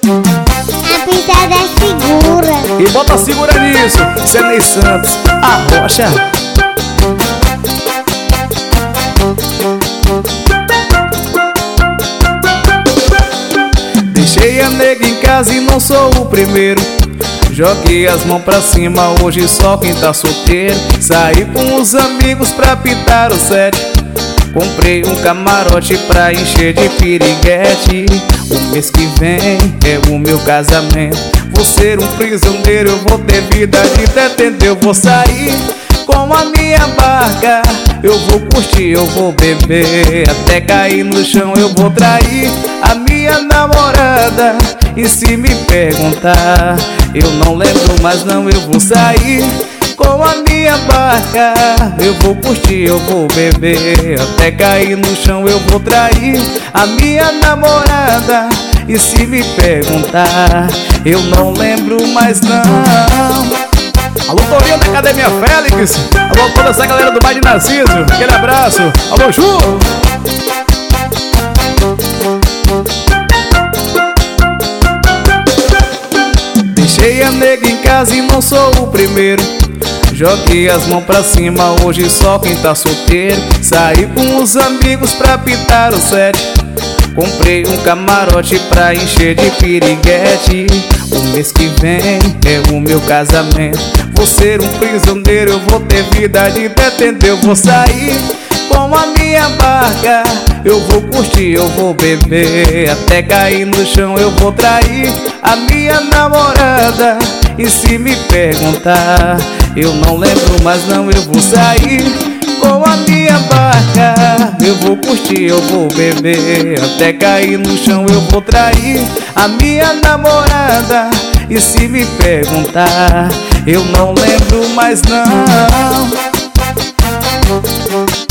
A pisada segura. E bota segura nisso, Senei Santos, a rocha. Deixei a nega em casa e não sou o primeiro. Joguei as mãos pra cima, hoje só quem tá solteiro. Saí com os amigos pra pintar o set. Comprei um camarote pra encher de piriguete. O mês que vem é o meu casamento. Vou ser um prisioneiro, eu vou ter vida de detento. Eu vou sair com a minha barca, eu vou curtir, eu vou beber até cair no chão. Eu vou trair a minha namorada, e se me perguntar, eu não lembro mais não. Eu vou sair com a minha barca, eu vou curtir, eu vou beber até cair no chão. Eu vou trair a minha namorada, e se me perguntar, eu não lembro mais não. Alô, Torinho da Academia Félix. Alô, toda essa galera do Baile Narciso. Aquele abraço. Alô, Ju. Deixei a nega em casa e não sou o primeiro. Joguei as mãos pra cima, hoje só quem tá solteiro. Saí com os amigos pra pintar o set. Comprei um camarote pra encher de piriguete. O mês que vem é o meu casamento. Vou ser um prisioneiro, eu vou ter vida de detento. Eu vou sair com a minha barca, eu vou curtir, eu vou beber até cair no chão. Eu vou trair a minha namorada, e se me perguntar, eu não lembro mais não. Eu vou sair com a minha barca, eu vou curtir, eu vou beber até cair no chão. Eu vou trair a minha namorada, e se me perguntar, eu não lembro mais não.